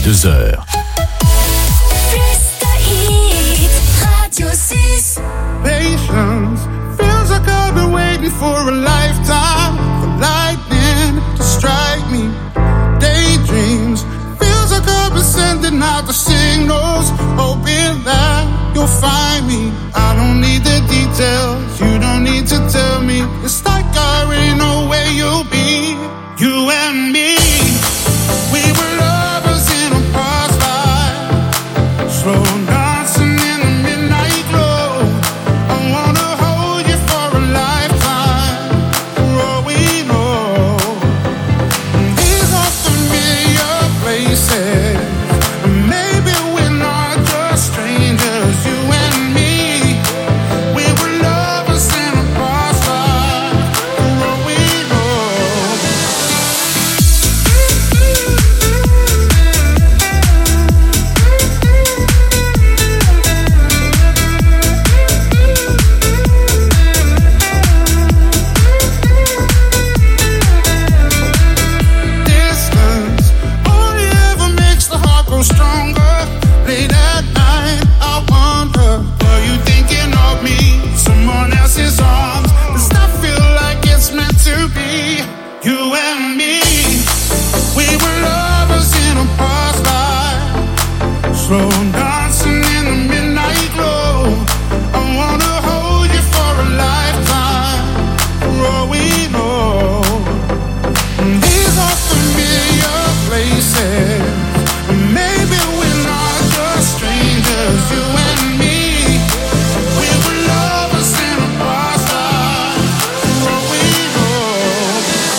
2h. Radio 6. Patience feels like I've been waiting for a lifetime for lightning to strike me. Daydreams feels like I've been sending out the signals, hoping that you'll find me. I don't need the details, you don't need to tell me. It's like I already know where you'll be. You and me, we were lovers in a past life, slow dancing in the midnight glow. I wanna hold you for a lifetime, for all we know. These are familiar places, maybe we're not just strangers. You and me, we were lovers in a past life, for all we know. Distance only ever makes the heart grow stronger. Late at night, I wonder, are you thinking of me? Someone else's arms, does that feel like it's meant to be? You and me, we were lovers in a past life, slow dancing in the midnight glow. I wanna hold you for a lifetime, for all we know. These are familiar places, maybe we're not just strangers. You and me, we were lovers in a past life, for all we know.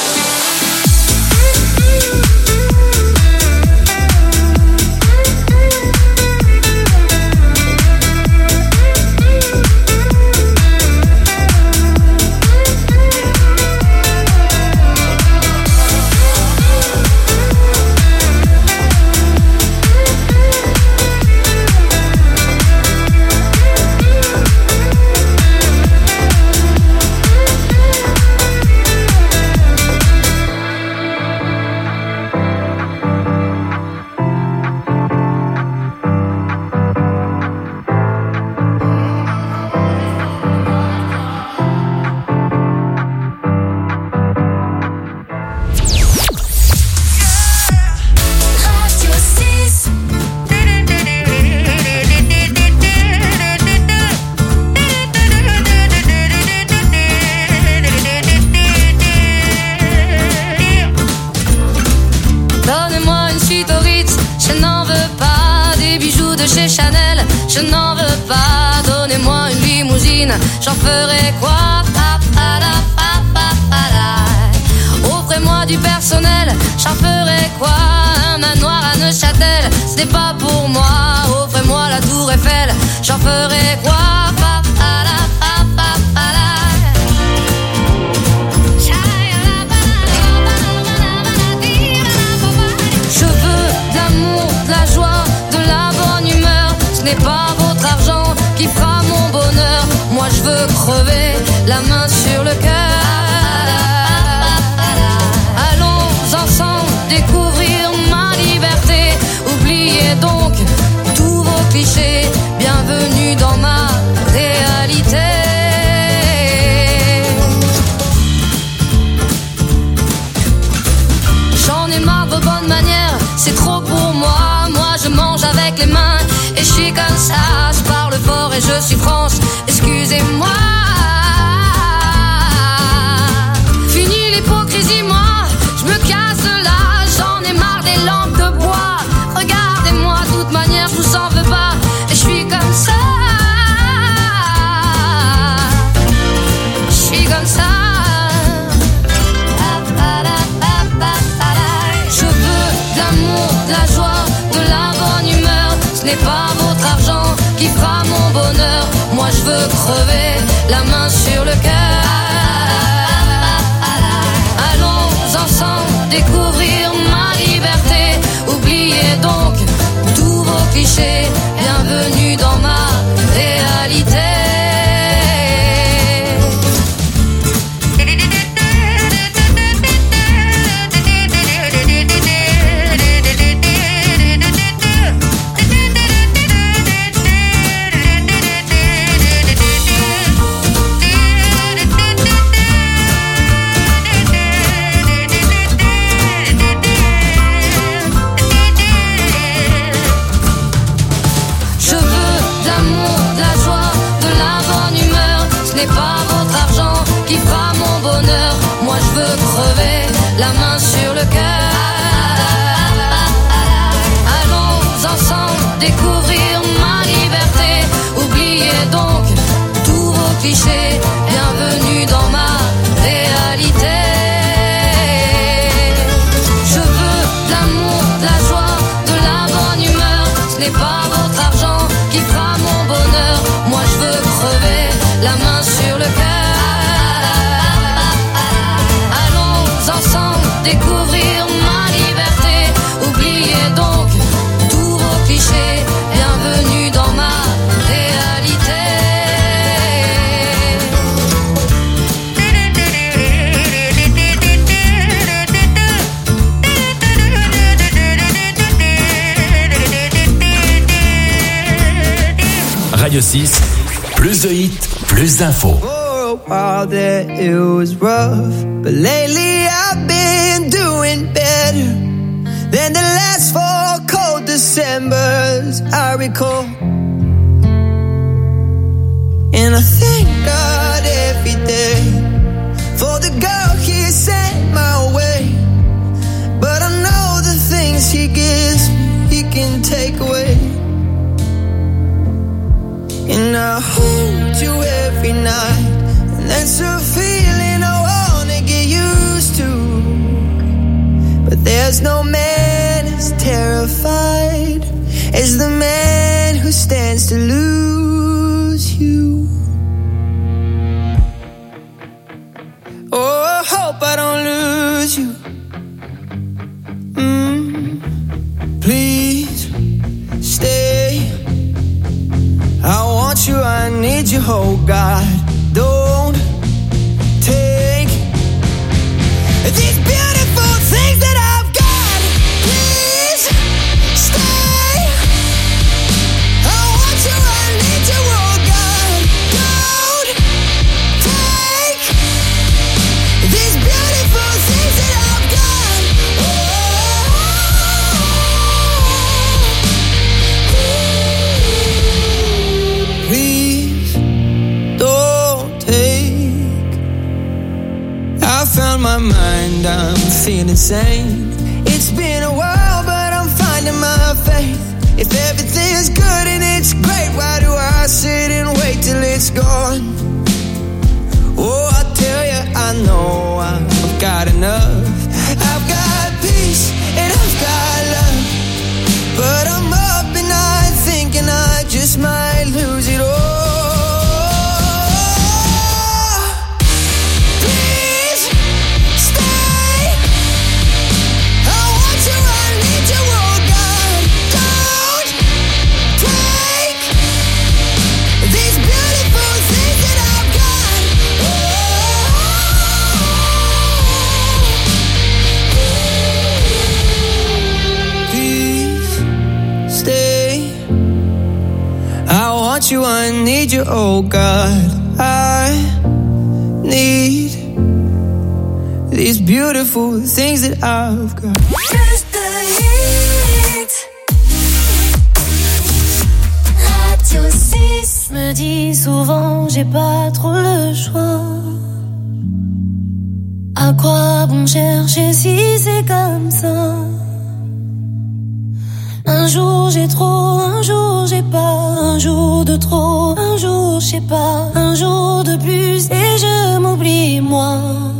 Radio 6. Donnez-moi une suite au Ritz, je n'en veux pas. Des bijoux de chez Chanel, je n'en veux pas. Donnez-moi une limousine, j'en ferai quoi? Offrez-moi du personnel, j'en ferai quoi? Un manoir à Neuchâtel, ce n'est pas pour moi. Offrez-moi la tour Eiffel, j'en ferai quoi? Je veux de l'amour, de la joie, de la bonne humeur. Ce n'est pas votre argent qui fera mon bonheur. Moi je veux crever la main sur le cœur. Allons ensemble découvrir ma liberté. Oubliez donc tous vos clichés. Bienvenue dans ma réalité. J'en ai marre de vos bonnes manières, c'est trop pour moi. Moi je mange avec les mains et je suis comme ça. Je parle fort et je suis France, excusez-moi. Fini l'hypocrisie, moi je me casse de là. J'en ai marre des lampes de bois. Regardez-moi, de toute manière je vous en veux pas. Et je suis comme ça. Je suis comme ça. Je veux de l'amour, de la joie, de la bonne humeur. Ce n'est pas votre argent qui fera mon bonheur. Moi je veux crever la main sur le cœur. Allons ensemble découvrir ma liberté. Oubliez donc tous vos clichés. Bienvenue dans ma réalité. n'est pas votre argent qui fera mon bonheur. Moi je veux crever la main sur le cœur. Allons ensemble découvrir ma liberté. Oubliez donc tous vos clichés. Bienvenue dans ma réalité. Je veux de l'amour, de la joie, de la bonne humeur. Ce n'est pas votre argent qui fera mon bonheur. Moi je veux crever la main sur le cœur. Allons ensemble découvrir ma liberté. Oubliez donc tous vos clichés. Bienvenue dans ma réalité. Radio 6, plus de hits, plus d'infos. For a while there it was rough, but lately I've been doing better than the last 4 cold Decembers I recall. And I thank God every day for the girl He sent my way. But I know the things He gives me, He can take away. And I hold you every night, and that's a feeling I wanna get used to. But there's no man as terrified as the man who stands to lose you. Oh, I hope I don't lose you. Please stay. I want you, I need you, oh God. Don't take these beautiful things that I've got. Please stay. I want you, I need you, oh God. Don't take these beautiful things that I've got. Please don't take. I found my mind, I'm feeling sane. It's been a while, but I'm finding my faith. If everything's good and it's great, why do I sit and wait till it's gone? Oh, I tell you, I know I've got enough. I've got peace and I've got love, but I'm up at night thinking I just might lose it all. Please stay. I want you, I need you, oh God. Don't take these beautiful things that I've got. Please stay. I want you, I need you, oh God. I need these beautiful things that I've got. Plus de hits. Radio 6. Me dis souvent j'ai pas trop le choix. À quoi bon chercher si c'est comme ça? Un jour j'ai trop, un jour j'ai pas, un jour de trop, un jour je sais pas, un jour de plus et je m'oublie moi.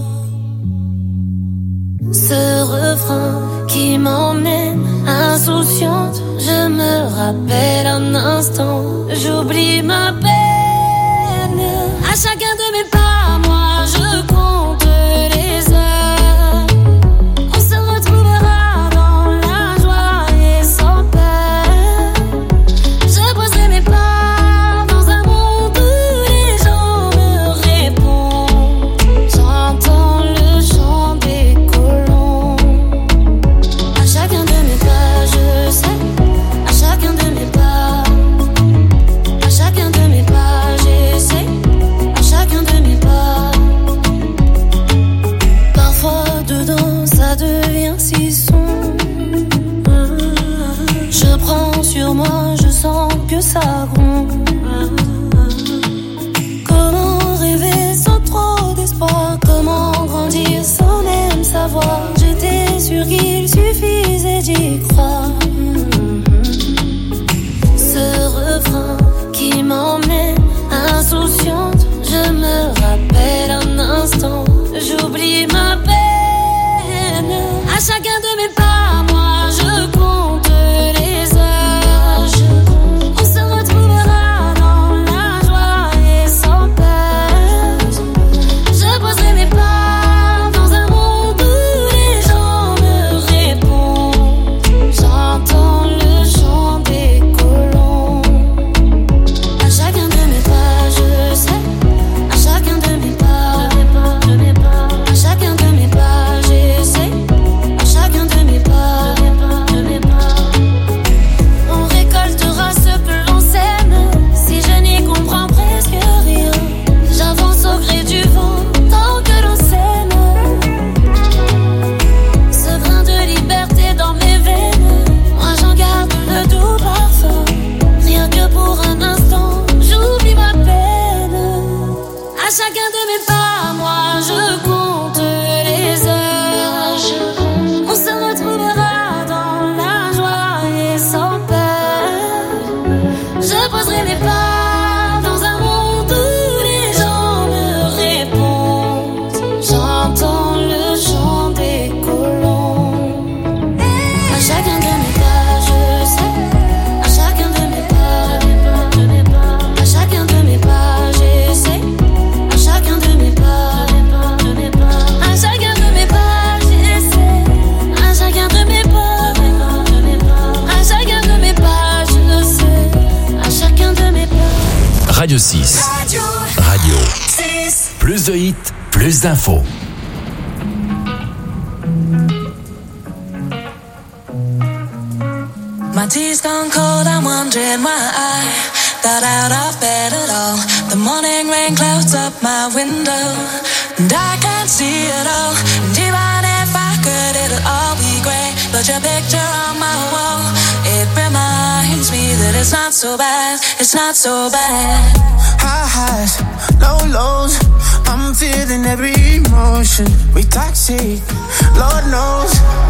Ce refrain qui m'emmène insouciante, je me rappelle un instant, j'oublie ma peine. À chacun de mes pas, moi je compte les heures. On se retrouvera dans la joie et sans peur. Je poserai mes pas dans un monde où les gens me répondent. J'entends le chant des colons. À chacun de mes pas, je sais. À chacun de mes pas, à chacun de mes pas, j'essaie. À chacun de mes pas. Parfois dedans ça devient si sombre. Je prends sur moi, je sens que ça gronde. Comment rêver froid. Comment grandir sans même savoir? J'étais sûre qu'il suffisait d'y croire. Ce refrain qui m'emmène insouciante, je me rappelle un instant, j'oublie ma peine. À chacun de mes pas, moi je compte les heures. On se retrouvera dans la joie et sans peur. Je poserai mes pas dans un monde où les gens me répondent. J'entends le chant des colons. À chacun de mes pas, je sais. À chacun de mes pas, à chacun de mes pas, j'essaie. À chacun de mes pas, on récoltera ce que l'on sème. Si je n'y comprends presque rien, j'avance au gré du vent tant que l'on s'aime. Ce grain de liberté dans mes veines, moi j'en garde le doux parfum. Rien que pour un instant, j'oublie ma peine. À chacun de mes pas, moi je compte les heures. On se retrouvera dans la joie et sans peur. Je poserai mes pas dans un monde où les gens me répondent. J'entends le chant des colons. À chacun de mes pas, je sais. À chacun de mes pas, à chacun de mes pas, j'essaie. À chacun de mes pas, à chacun de mes pas, j'essaie. À chacun de mes pas, à chacun de mes pas, je sais. À chacun de mes pas. Radio 6. Radio. 6. Plus de hits, plus d'infos. My tea's gone cold, I'm wondering why I got out of bed at all. The morning rain clouds up my window, and I can't see it all. And even if I could, it'll all be great. But your picture on my wall, it reminds me that it's not so bad, it's not so bad. High highs, low lows, I'm feeling every emotion. We toxic, Lord knows.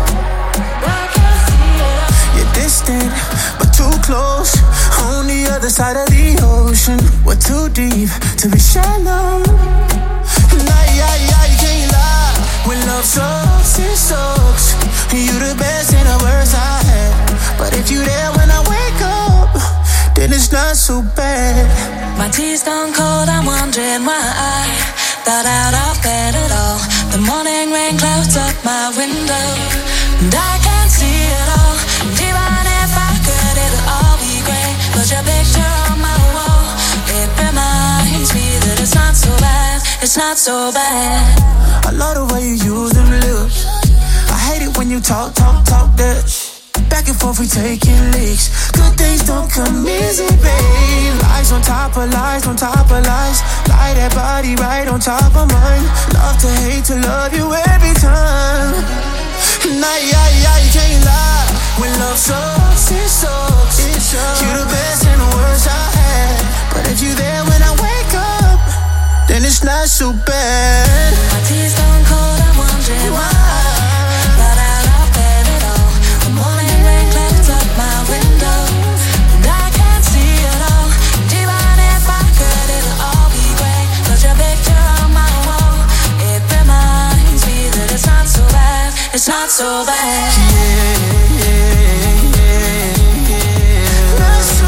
You're distant, but too close. On the other side of the ocean, we're too deep to be shallow. Nah, you can't lie. When love sucks, it sucks. You the best and the worst I had. But if you there when I wake up, then it's not so bad. My tea's gone cold, I'm wondering why I got out of bed at all. The morning rain clouds up my window, and I can't see it all. And even if I could, it'll all be great. But your picture on my wall, it reminds me that it's not so bad, it's not so bad. I love the way you use them lips. I hate it when you talk that. Back and forth we taking leaks. Good things don't come easy, babe. Lies on top of lies, on top of lies. Lie that body right on top of mine. Love to hate to love you every time. Nah, you can't lie. When love sucks, it sucks. You the best and the worst I had. But if you there when I wake up, then it's not so bad. My tea's gone cold, I'm wondering why I got out of bed at all. The morning rain clouds up my window, and I can't see it all. And even if I could, it'll all be great. But your picture on my wall, it reminds me that it's not so bad, it's not so bad. Not so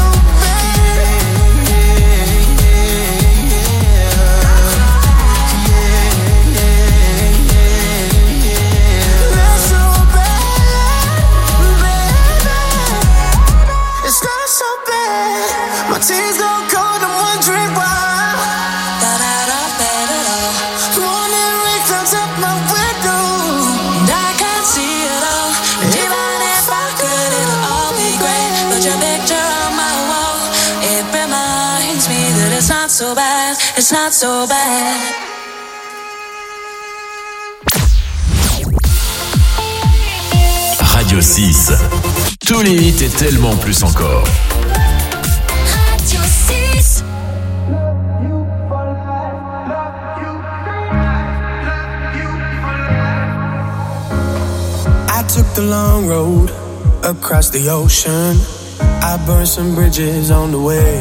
my tears go cold, I'm wondering why. Got out of bed at all. Morning rain clouds up my window, And I can't see it all. And even if I could, it'll all be great. But your picture on my wall, it reminds me that it's not so bad, it's not so bad. Radio 6. Tous les hits et tellement plus encore. Radio 6. took the long road across the ocean. I burned some bridges on the way.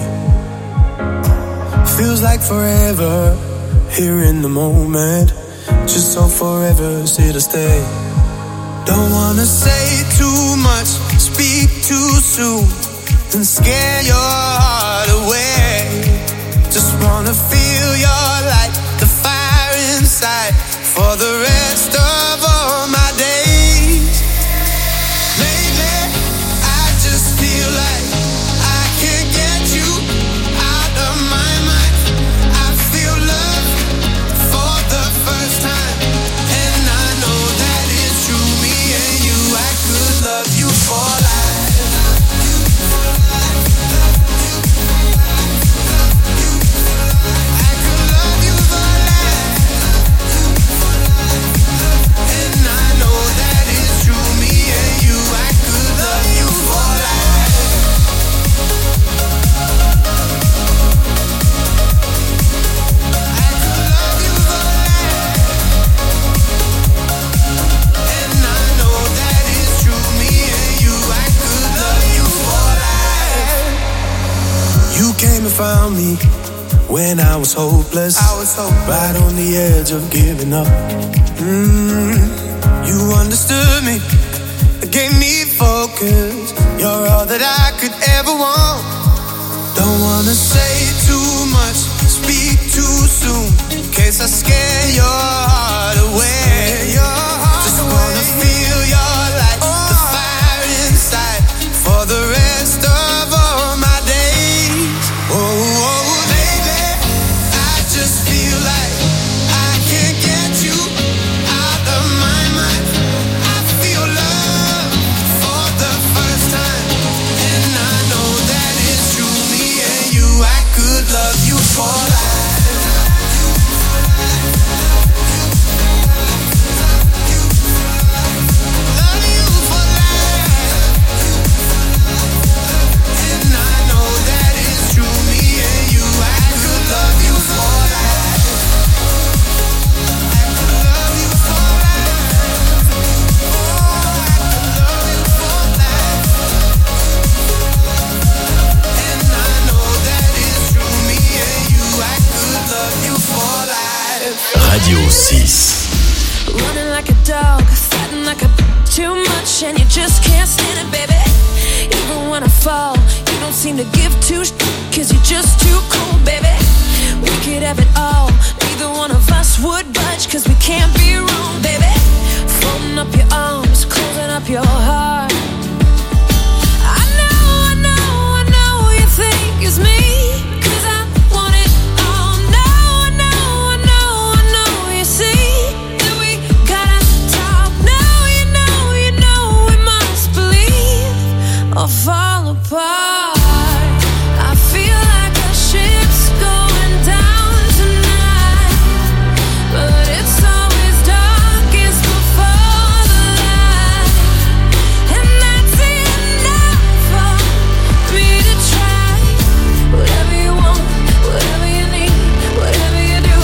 Feels like forever here in the moment. Just so forever's here to stay. Don't wanna say too much, speak too soon, and scare your heart away. Just wanna feel your light, the fire inside, for the rest of all my days. Lately, I just feel like I can't get you out of my mind. I feel love for the first time, and I know that it's true. Me and you, I could love you for life. I could love you for life, and I know that it's true. Me and you, I could love you for life. I could love you for life, and I know that it's true. Me and you, I could love you for life. You came and found me when I was hopeless. Right on the edge of giving up. You understood me, gave me focus. You're all that I could ever want. Don't wanna say too much, speak too soon, in case I scare your heart away. Just wanna feel your light, the fire inside, for the rest of all my days. Oh, baby, I just feel like I can't get you out of my mind. I feel love for the first time, and I know that it's true. Me and you, I could love you for life. Love you for life, and I know that it's true. Me and you, I could love you for life. I could love you for life. Oh, I could love you for life, and I know that it's true. Me and you, I could love you for life. Radio 6. Running like a dog, fighting like a too much, and you just can't stand it, baby. Even when I fall, you don't seem to give two cause you're just too cold, baby. We could have it all, neither one of us would budge, cause we can't be wrong, baby. Folding up your arms, closing up your heart. I know you think it's me, cause I want it all. No, I know you see that we gotta talk. No, you know we must believe or fall apart. I feel like a ship's going down tonight, but it's always darkest before the light, and that's enough for me to try. Whatever you want, whatever you need, whatever you do,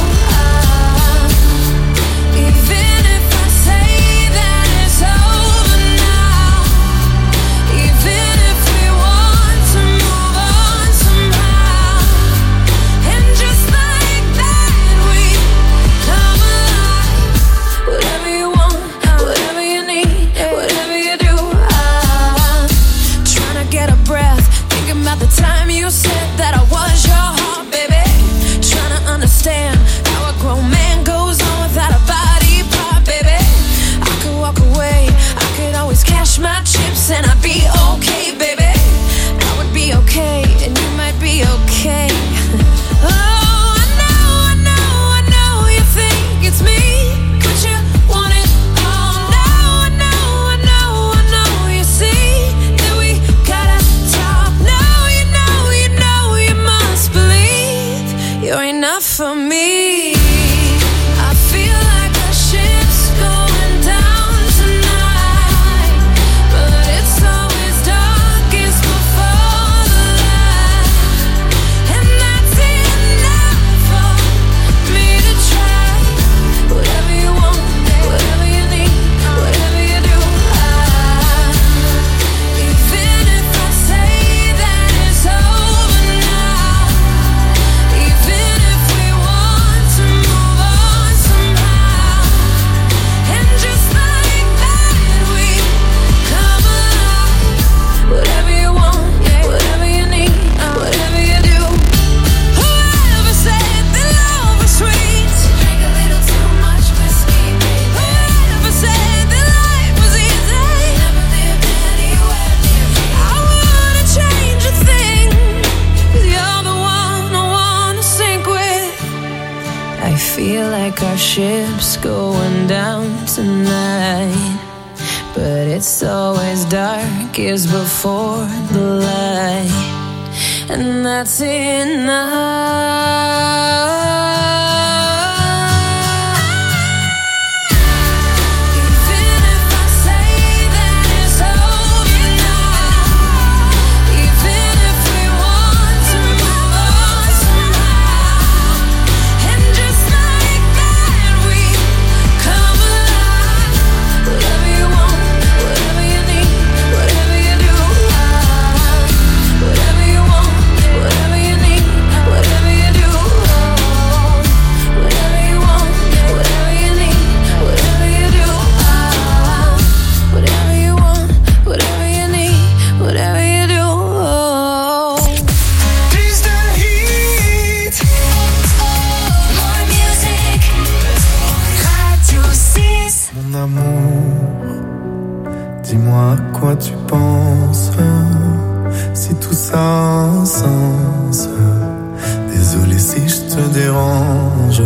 even if I say that it's over now, even if we want to move on somehow, and just like that we come alive. Whatever you want, whatever you need, whatever you do, trying to get a breath, thinking about the time you said that I was your heart, baby. Trying to understand how a grown man goes on without a body part, baby. I could walk away, I could always cash my chips, and I'd be okay, baby. I would be okay, and you might be okay. Oh, I know you think it's me, but you want it all. No, I know you see that we gotta talk. No, you must believe you're enough for me. I feel like a ship's going down tonight, but it's all our ship's going down tonight. But it's always darkest before the light, and that's enough. Dis-moi à quoi tu penses, si tout ça a un sens. Désolé si je te dérange.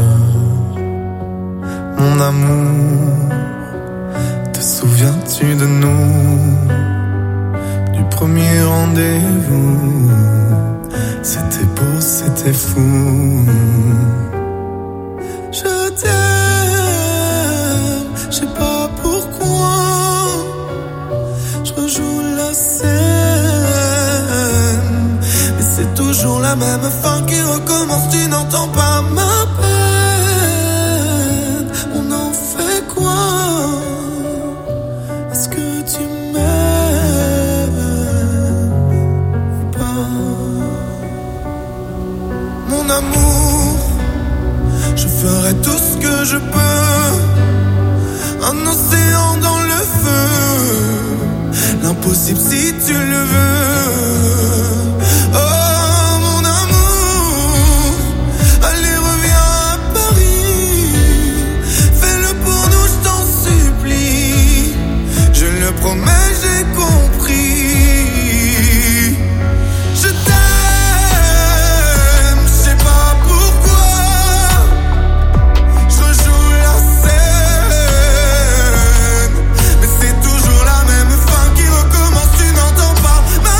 Mon amour, te souviens-tu de nous, du premier rendez-vous? C'était beau, c'était fou. Je t'aime, je sais pas pourquoi. Je rejoue la scène, mais c'est toujours la même fin qui recommence. Tu n'entends pas ma peine. On en fait quoi? Est-ce que tu m'aimes ou pas? Mon amour, je ferai tout ce que je peux. Un océan dans le feu, l'impossible si tu le veux. Oh mon amour, allez reviens à Paris. Fais-le pour nous, je t'en supplie. Je le promets, j'ai compris. Je t'aime, je sais pas pourquoi. Je rejoue la scène, mais c'est toujours la même fin qui recommence. Tu n'entends pas ma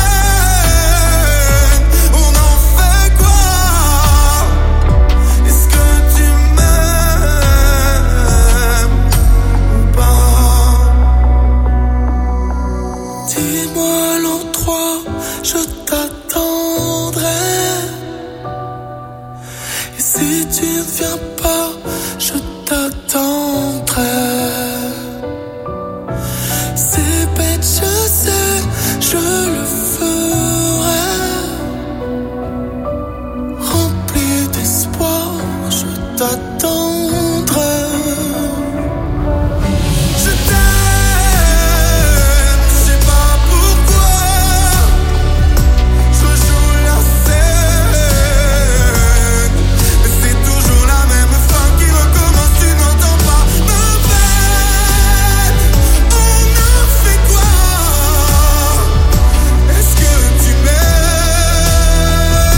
peine. On en fait quoi? Est-ce que tu m'aimes ou pas? Dis-moi l'endroit, je t'attendrai. Et si tu ne viens pas, je t'attendrai. C'est bête, je sais, je le ferai. Rempli d'espoir, je t'attendrai. Je t'aime, je sais pas pourquoi. Je rejoue la scène, mais c'est toujours la même fin qui recommence. Tu n'entends pas ma peine. On en fait quoi? Est-ce que tu m'aimes?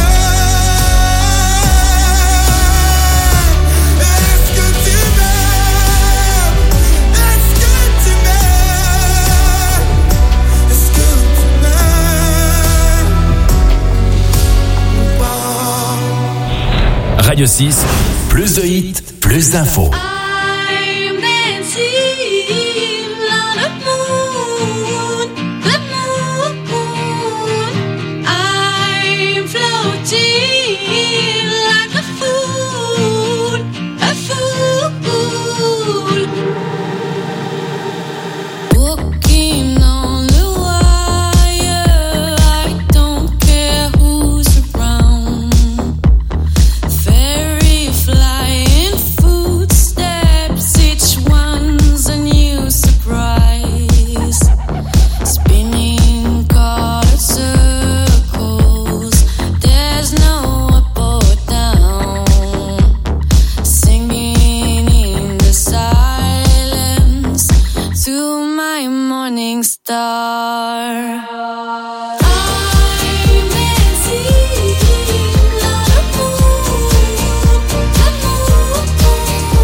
Est-ce que tu m'aimes? Est-ce que tu m'aimes? Est-ce que tu m'aimes ou pas? Radio 6, plus de hits, plus d'infos. I'm dancing on the moon, the moon. I'm floating like a fool, a fool. Walking on the wire, I don't care who's around. Fairy flying footsteps, each one's a new surprise. Spinning colored circles, there's no up or down. Singing in the silence to my morning star. I'm dancing on the moon, the moon.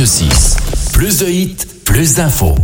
Radio 6. Plus de hits, plus d'infos.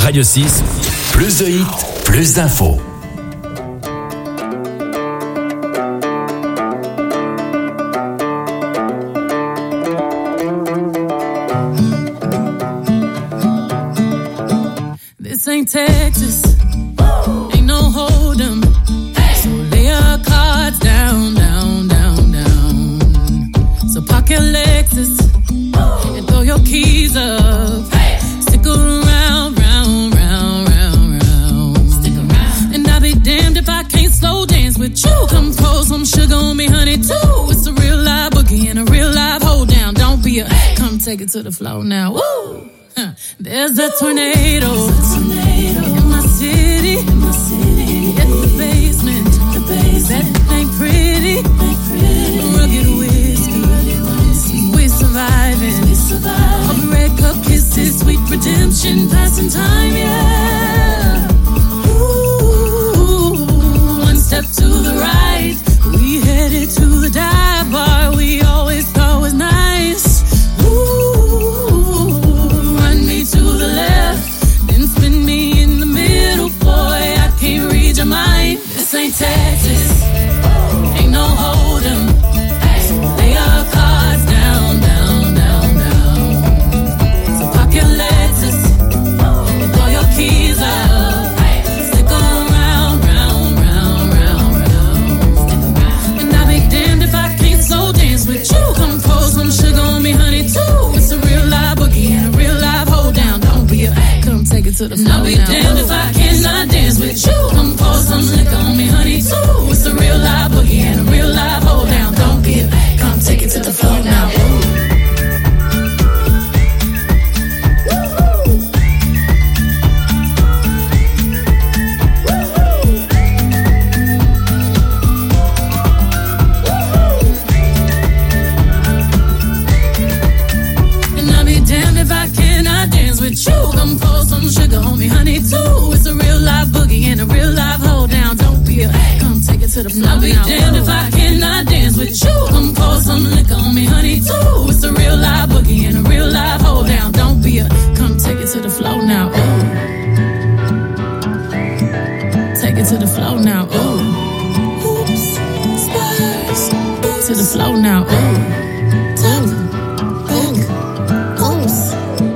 Radio 6, plus de hits, plus d'infos. This ain't Texas, ain't no hold'em. So lay your cards down, down, down, down. So park your Lexus and throw your keys up. Stick around, round, round, round, round. Stick around. And I'll be damned if I can't slow dance with you. Come pour some sugar on me, honey, too. It's a real live boogie and a real live hold down. Don't be a come take it to the floor now. Woo! There's a tornado in my city, in the basement. That ain't pretty. Rugged whiskey, we're surviving. All red cup kisses, sweet redemption, passing time, yeah. Ooh, one step to the right, we headed to the dive bar we always thought was nice. To the left, then spin me in the middle, boy, I can't read your mind. This ain't Texas, ain't no hold'em. Lay your cards down, down, down, down. So park your Lexus and throw your keys up. Stick around, round, round, round, round. And I'll be damned if I can't slow dance with you. Come pour some sugar on me, honey, too. It's a real live boogie and a real live hold down. Don't be a come take it to the floor. I'll be damned if I cannot dance with you. Come pour some liquor on me, honey, too. It's a real live boogie and a real live hold down. Don't be a come take it to the floor now. Come pour some sugar on me, honey, too. It's a real live boogie and a real live hold down. Don't be a come take it to the floor. I'll be damned if I cannot dance with you. Come pour some liquor on me, honey, too. It's a real live boogie and a real live hold down. Don't be a come take it to the floor now. Ooh. Take it to the floor now. Ooh. Oops, spurs, oops. To the floor now. Ooh. Top, back, oops.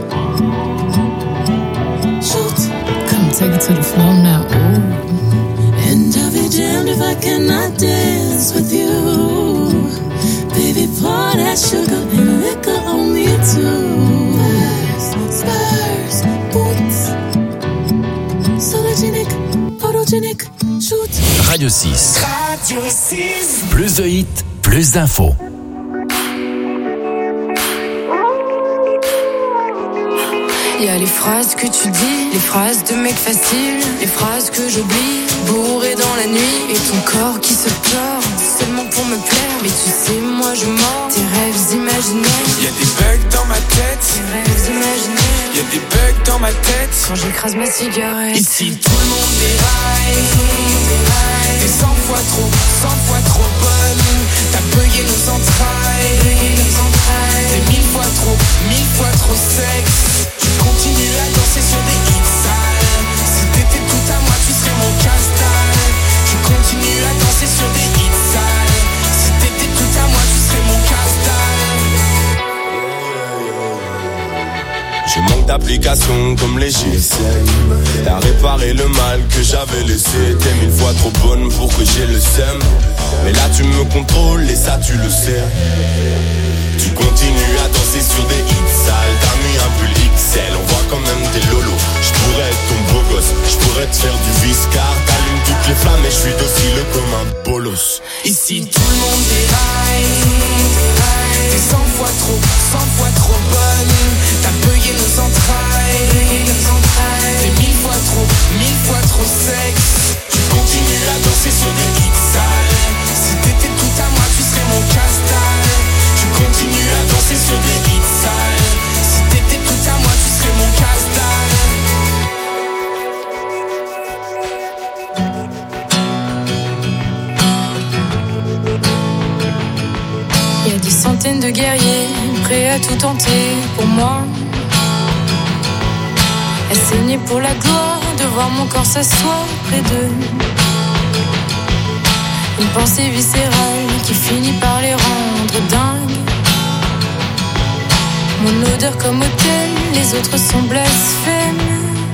Take it to the floor now, ooh. And I'll be damned if I cannot dance with you. Baby, pour that sugar and liquor on me too. Spurs, boots, sologenic, photogenic, shoot. Radio 6. Radio 6. Plus de hits, plus d'infos. Y'a les phrases que tu dis, les phrases de mec facile, les phrases que j'oublie, bourré dans la nuit, et ton corps qui se pleure, seulement pour me plaire. Mais tu sais, moi je mens, tes rêves imaginaires. Y'a des bugs dans ma tête, tes rêves imaginaires. Y'a des bugs dans ma tête, quand j'écrase ma cigarette. Ici tout le monde déraille, t'es 100 fois trop bonne. T'as bugué nos entrailles, t'es 1000 fois trop sexe. Continue à danser sur des hits sales. Si t'étais tout à moi, tu serais mon casse-dalle. Je continue à danser sur des hits sales. Si t'étais tout à moi, tu serais mon casse-dalle. Je manque d'application comme les GSM. T'as réparé le mal que j'avais laissé. T'es 1000 fois trop bonne pour que j'ai le seum. Mais là tu me contrôles et ça tu le sais. Tu continues à danser sur des hits sales. T'as mis un pull XL, on voit quand même tes lolos. J'pourrais être ton beau gosse, j'pourrais te faire du viscar. T'allumes toutes les flammes et j'suis docile comme un bolos. Ici tout le monde déraille. T'es 100 fois trop bonne. T'as bugué nos entrailles. T'es 1000 fois trop sexe. Tu continues à danser sur des hits sales. Si t'étais tout à moi, tu serais mon casse-dalle. Tu continues à danser sur des hits sales. Si t'étais tout à moi, tu serais mon casse-dalle. Y'a des centaines de guerriers prêts à tout tenter pour moi. à saigner pour la gloire de voir mon corps s'asseoir près d'eux. Une pensée viscérale qui finit par les rendre dingues. Mon odeur comme autel, les autres sont blasphèmes.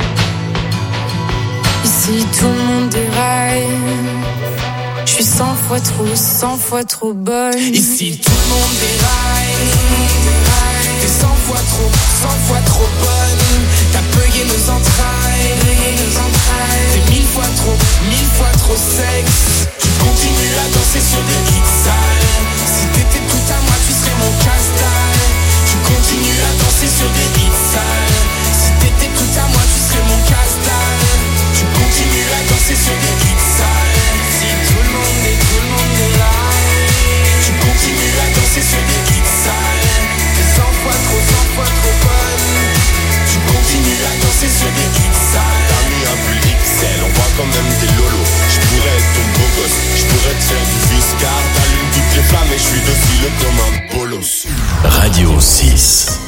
Ici tout le monde déraille. Je suis 100 fois trop bonne. Ici tout le monde déraille. T'es 100 fois trop bonne. T'as payé nos entrailles. T'es 1000 fois trop sexe. Tu continues à danser sur des hits sales. Si t'étais tout à moi, tu serais mon casse-dalle. Tu continues à danser sur des hits sales. Si t'étais tout à moi, tu serais mon casse-dalle. Tu continues à danser sur des hits sales. Si tout le monde est là. Tu continues à danser sur des hits sales. T'es 100 fois trop bonne. Tu continues à danser sur des hits sales. T'as mis un pull XL, on voit quand même tes lolos. Je pourrais être ton beau gosse, je pourrais te faire du viscard. T'allumes toutes les flammes et je suis docile comme un bolos. Radio 6.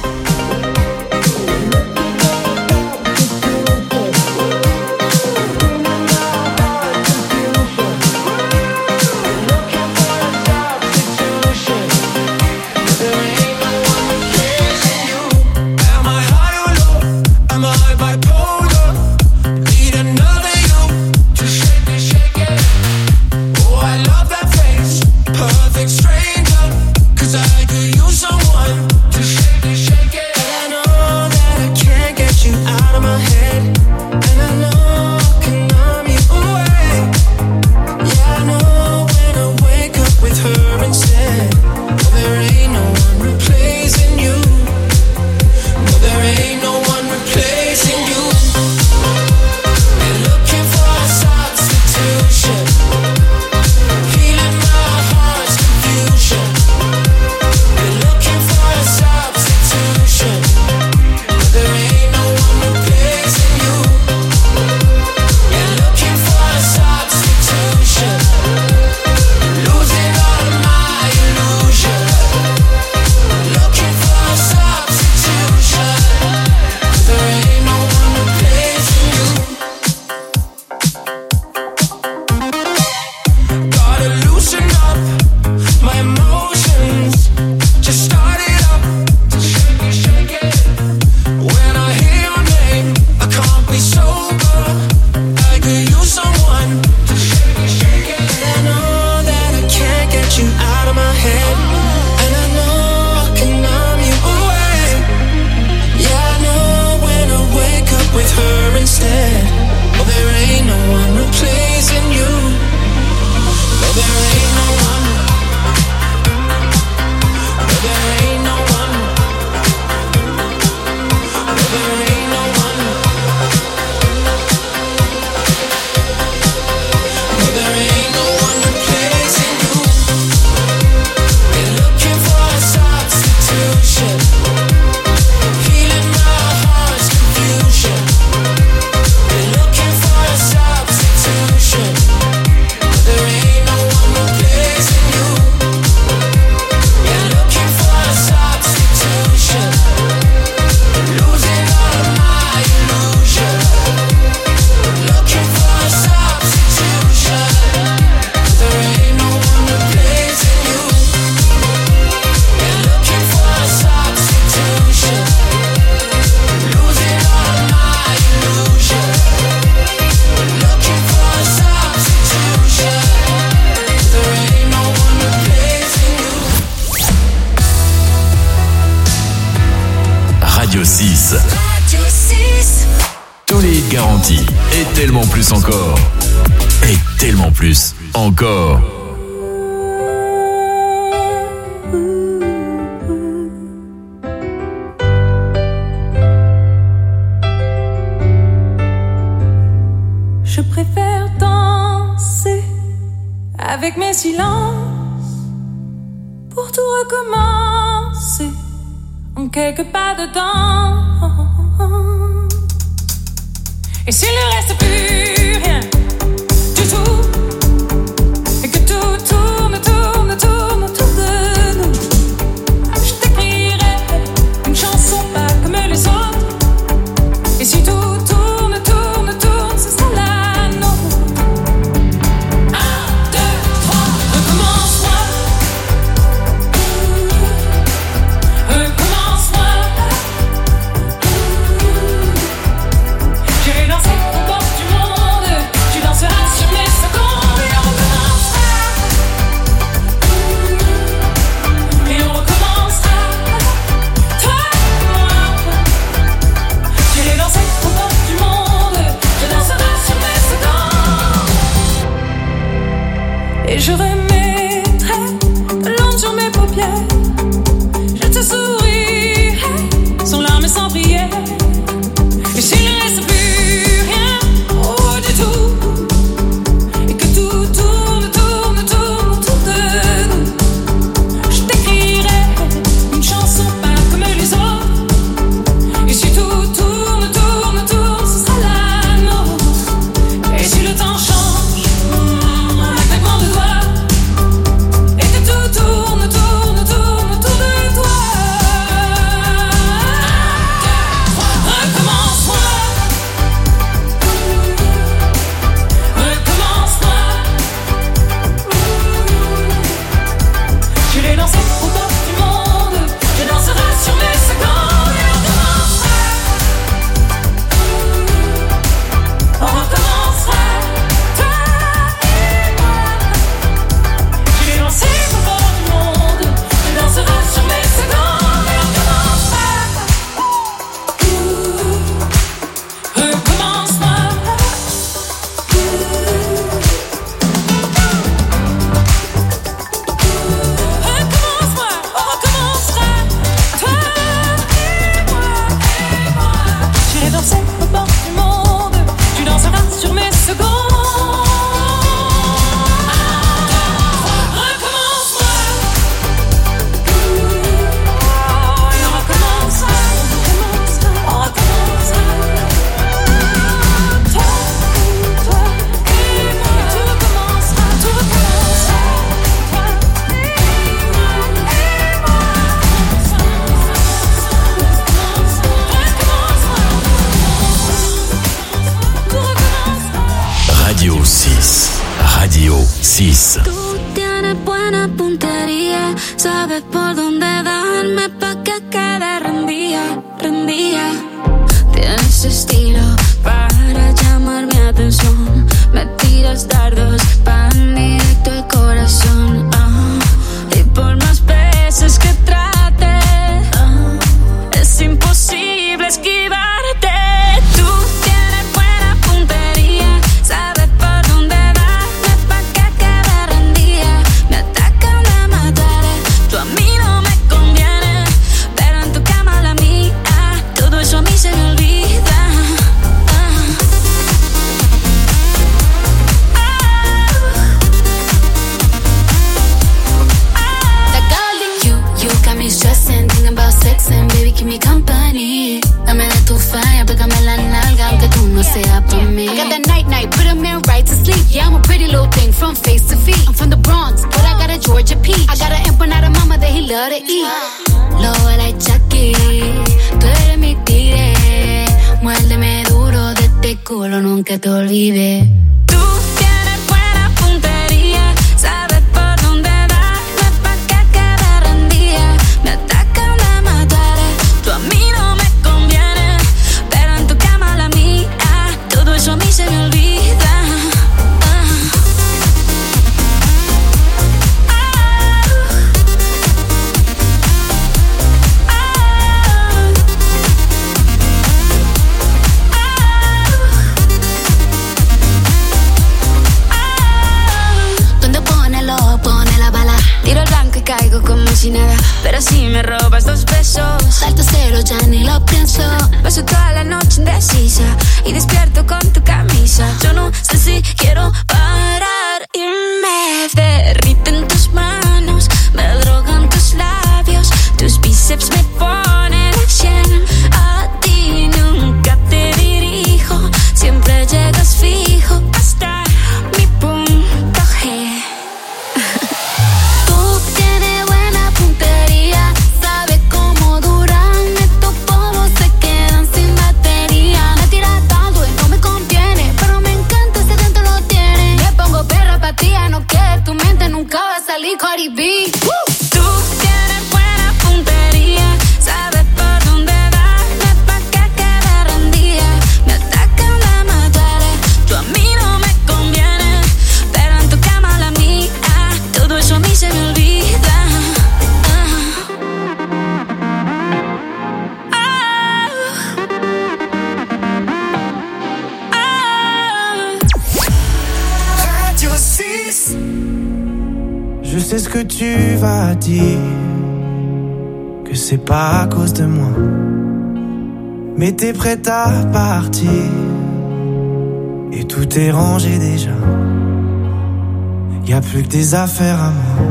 Radio 6. Radio 6. Tous les hits garantis. Et tellement plus encore. Et tellement plus encore. Je préfère danser avec mes silences pour tout recommencer en quelques pas dedans. Et s'il ne reste plus rien du tout, et que tout tourne autour de nous, je t'écrirai une chanson pas comme les autres. Et si tout 6. Tú tienes buena puntería, sabes por dónde darme pa' que quede rendía. Tienes estilo para llamar mi atención, me tiras dardos pan directo al corazón. Y por más veces que trate, es imposible esquivarte. Tú tienes buena puntería, sabes por dónde darme pa' que quede rendida. Me atacan, me mataré, tú a mí no me conviene, pero en tu cama la mía, todo eso a mí se me olvida. Stressing, thinking about sex and baby keep me company. Dame de tu fire, pégame la nalga aunque tú no seas pa' mí. I got that night, put a man right to sleep. Yeah, I'm a pretty little thing from face to feet. I'm from the Bronx, but I got a Georgia peach. I got an empanada mama that he love to eat. Low like Chucky, tú eres mi tigre. Muérdeme duro de este culo, nunca te olvides. Tú tienes buena puntería, sabes por dónde darme pa' que quede rendida. Me atacan, me mataré, tú a mí no me conviene, pero en tu cama la mía, todo eso a mí se me olvida. Tiro el blanco y caigo como si nada, pero si me robas 2 besos, salto cero, ya ni lo pienso. Paso toda la noche indecisa y despierto con tu camisa. Yo no sé si quiero parar y me derriten tus manos, me drogan tus labios, tus bíceps me ponen a 100. A ti nunca te dirijo, siempre llegas fijo hasta mi punto G. Sabe cómo duran estos polvos, se quedan sin batería. Me tiras tanto y no me conviene, pero me encanta si dentro lo tiene. Me pongo perra pa' ti, no que tu mente nunca va a salir Cardi B. Tú tienes buena puntería, sabes por dónde darme pa' que quede rendida. Me atacan, me mataré, tú a mí no me conviene, pero en tu cama la mía, todo eso a mí se me olvida. Je sais ce que tu vas dire, que c'est pas à cause de moi, mais t'es prête à partir, et tout est rangé déjà. Y'a plus que des affaires à moi.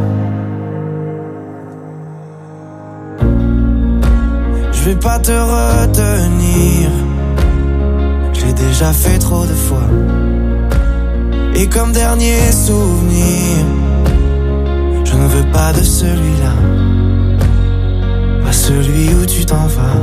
Je vais pas te retenir, je l'ai déjà fait trop de fois. Et comme dernier souvenir, je ne veux pas de celui-là, pas celui où tu t'en vas.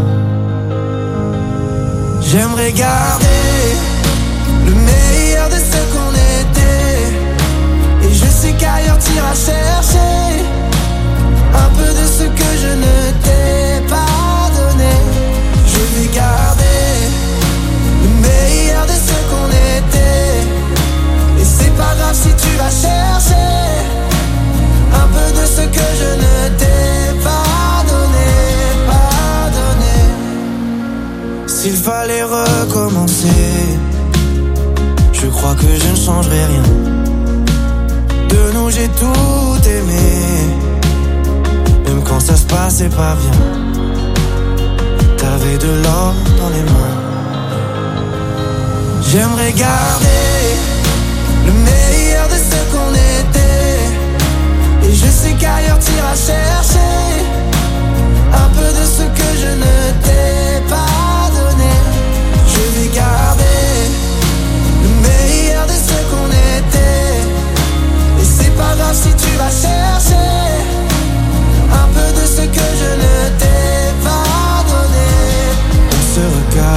J'aimerais garder le meilleur de ce qu'on était, et je sais qu'ailleurs t'iras chercher un peu de ce que je ne t'ai pas donné. Je vais garder le meilleur de ce qu'on était, et c'est pas grave si tu vas chercher un peu de ce que je ne t'ai pas donné, pas donné. S'il fallait recommencer, je crois que je ne changerai rien. De nous j'ai tout aimé, même quand ça se passait pas bien. T'avais de l'or dans les mains. J'aimerais garder le meilleur de ce qu'on était, et je sais qu'ailleurs t'iras chercher un peu de ce que je ne t'ai pas donné. Je vais garder le meilleur de ce qu'on était, et c'est pas grave si tu vas chercher un peu de ce que je ne t'ai pas donné. On se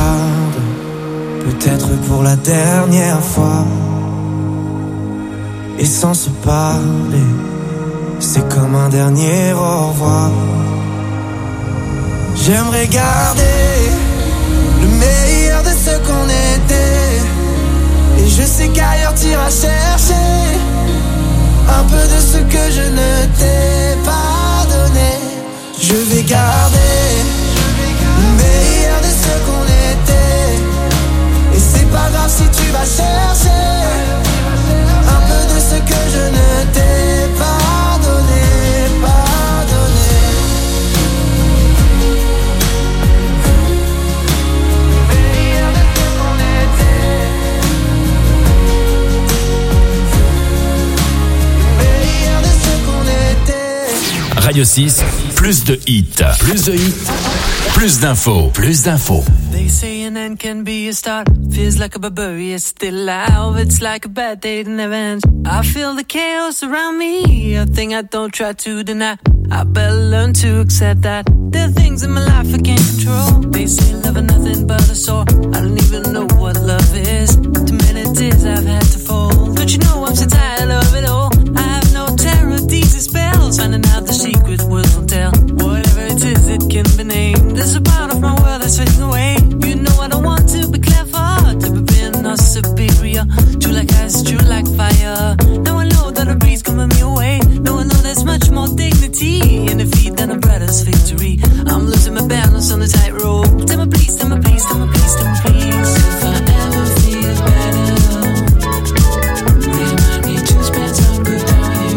regarde, peut-être pour la dernière fois, et sans se parler. C'est comme un dernier au revoir. J'aimerais garder le meilleur de ce qu'on était. Et je sais qu'ailleurs t'iras chercher un peu de ce que je ne t'ai pas donné. Je vais garder le meilleur de ce qu'on était. Et c'est pas grave si tu vas chercher un peu de ce que je ne t'ai pas donné, pas donné. Meilleur de ce qu'on était. Meilleur de ce qu'on était. Radio 6, plus de hits. Plus de hits, plus d'infos. Plus d'infos. They say an end can be a start. Feels like a barbarian still alive. It's like a bad day that never ends. I feel the chaos around me, a thing I don't try to deny. I better learn to accept that there are things in my life I can't control. They say love is nothing but a sore. I don't even know what love is. Too many tears I've had to fold. Don't you know I'm so tired of it all? I have no terror, these are spells. Finding out the secret words won't tell. Whatever it is, it can be named. There's a part of my world that's fading away. You know I don't want to be clever, to be being or superior. True like ice, true like fire. Now I know that a breeze coming me away. Now I know there's much more dignity in defeat than a brother's victory. I'm losing my balance on the tightrope. Tell me please, tell me please, tell me please, tell me please. If I ever feel better, remind me to spend some good on you.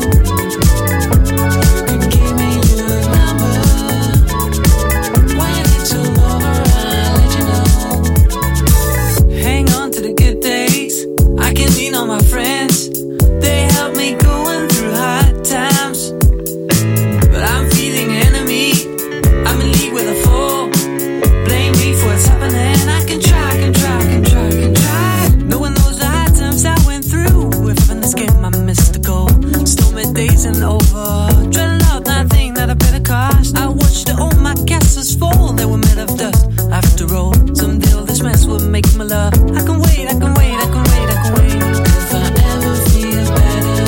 You can give me your number. When it's all over, I'll let you know. Hang on to the good days. I can lean on my friends. They help me going through hard times. But I'm feeling enemy. I'm in league with a foe. Blame me for what's happening. I can try. Knowing those hard times I went through. If in this game I missed the goal. Stormy days and over. Dreading out that thing that I paid a cost. I watched all my castles fall. They were made of dust. After all, someday all this mess will make my love. I can wait, I can wait, I can wait, I can wait. If I ever feel better,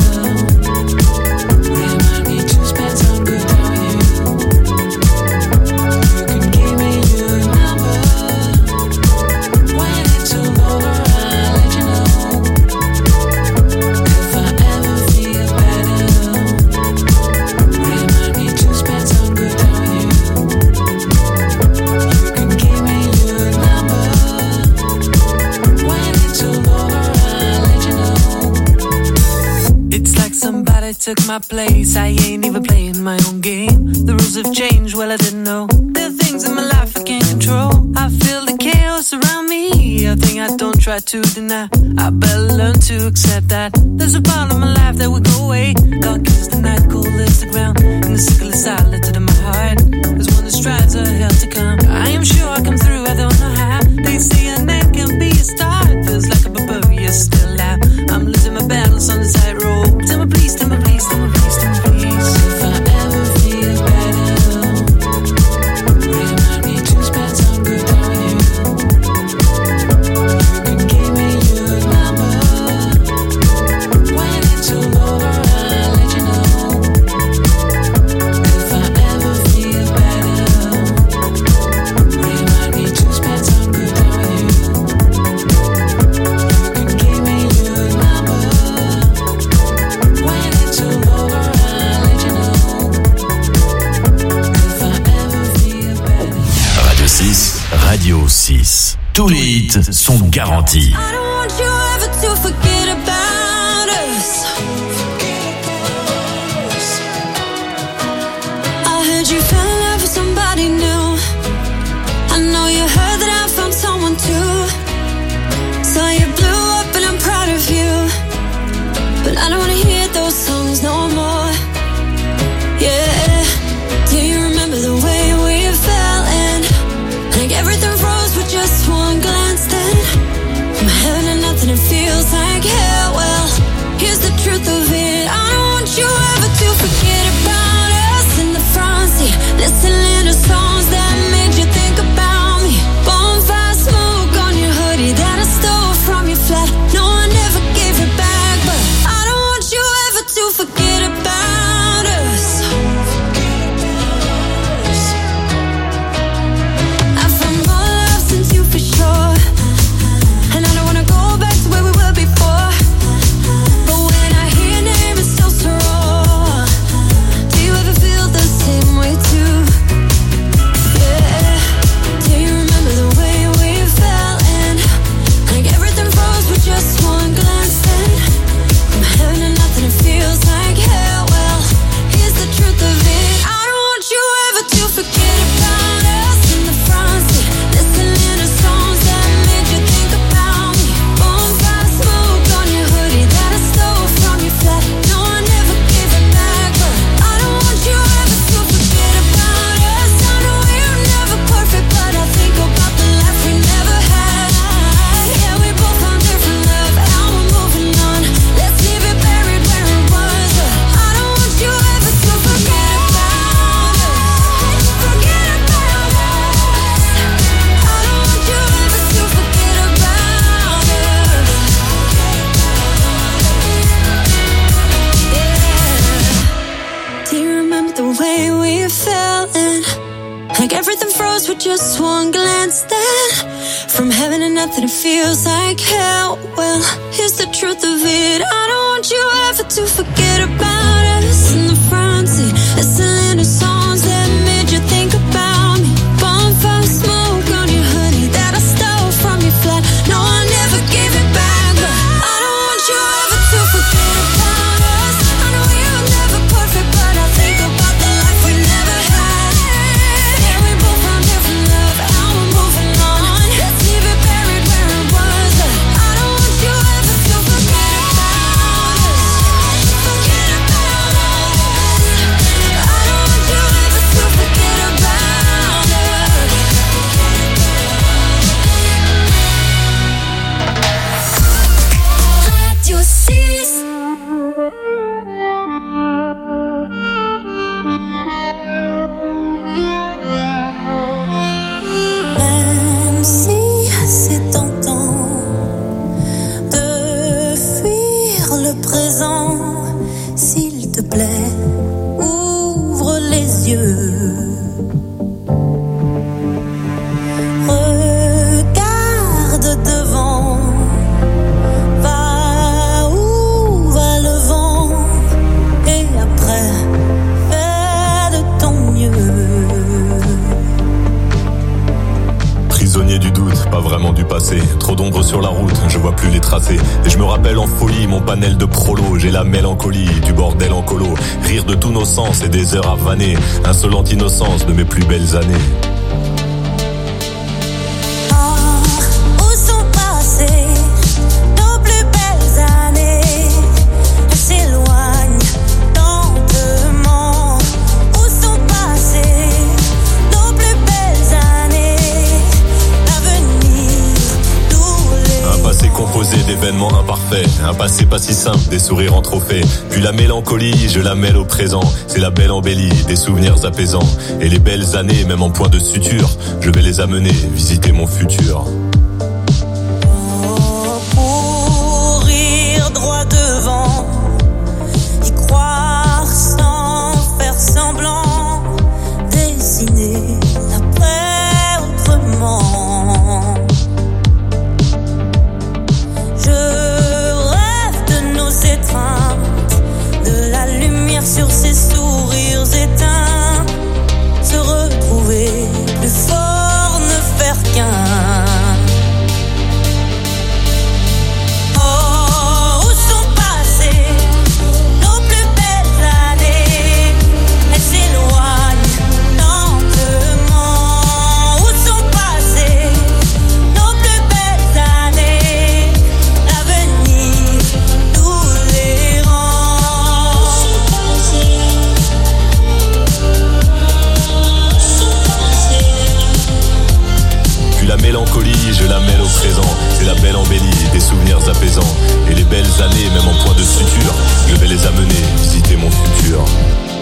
remind me to spend some good on you. You can give me your number. When it's all over, I'll let you know. If I ever feel better, remind me to spend some good on you. You can give me your number. When it's all over, I'll let you know. It's like somebody took my place. I ain't even playing my own game. The rules have changed, well I didn't know. There are things in my life I can't control. I feel the chaos around me, a thing I don't try to deny. I better learn to accept that there's a part of my life that will go away. Dark is the night, cold is the ground, and the sickle is silent in my heart. There's one that strives a hell to come. I am sure I come through, I don't know how. They say an end can be a start. Feels like a barbarian still alive. I'm losing my balance on the tightrope. Tell me please, tell me please, tell me please, tell me please. If I ever feel better, remind me to spend some good on you. You can give me your number. When it's all over, I'll let you know. If I ever feel better, remind me to spend some good on you. You can give me your number. When it's all over, I'll let you know. If I ever feel better. Radio 6, Radio 6. Tous les hits sont garantis. I don't want you ever to forget about us. I heard you fell in love with somebody new. I know you heard that I found someone too. So you blew up and I'm proud of you. But I don't wanna hear those songs no more. Yeah. Do you remember the way we fell in? Like everything froze with just one glance then. I'm having a nothing, it feels like hell. Well, here's the truth of it. I don't want you ever to forget about us in the front seat. Everything froze with just one glance. Then from heaven to nothing, it feels like hell. Well, here's the truth of it. I don't want you ever to forget about us. In the front seat, listening to songs that made you think about me. Bonfire smoke on your hoodie that I stole from your flat. No, I never gave it back, but I don't want you ever to forget about us. I know we were never perfect, but I think about the life we never had. Yeah, we both found different love, now we're moving on. Let's leave it buried where it was. I don't want you ever to forget about us. Forget about us. I don't want you ever to forget about us. Radio 6. Même si c'est tentant de fuir le présent, s'il te plaît, ouvre les yeux. Regarde devant, va où va le vent, et après, fais de ton mieux. Prisonnier du doute, pas vraiment du passé. Trop d'ombre sur la route, je vois plus les tracés. Et je me rappelle en folie mon panel de prolo. J'ai la mélancolie du bordel en colo. Rire de tous nos sens et des heures à vanner. Insolente innocence de mes plus belles années. Où sont passées nos plus belles années? Elles s'éloignent lentement. Où sont passées nos plus belles années? L'avenir nous les... Un passé composé d'événements imparfaits. Un passé pas si simple, des sourires en trophée. Puis la mélancolie, je la mêle au présent. C'est la belle embellie, des souvenirs apaisants. Et les belles années, même en point de suture, je vais les amener visiter mon futur. Courir droit devant, y croire sans faire semblant, dessiner après autrement. Je rêve de nos étreintes, de la lumière sur ces sourires éteints, se retrouver plus fort, ne faire qu'un. Oh, où sont passées nos plus belles années? Elles s'éloignent lentement. Où sont passées nos plus belles années? L'avenir nous les rend. Puis la mélancolie, je la mêle au présent. C'est la belle embellie, des souvenirs apaisants. Et les belles années, même en point de suture, je vais les amener visiter mon futur.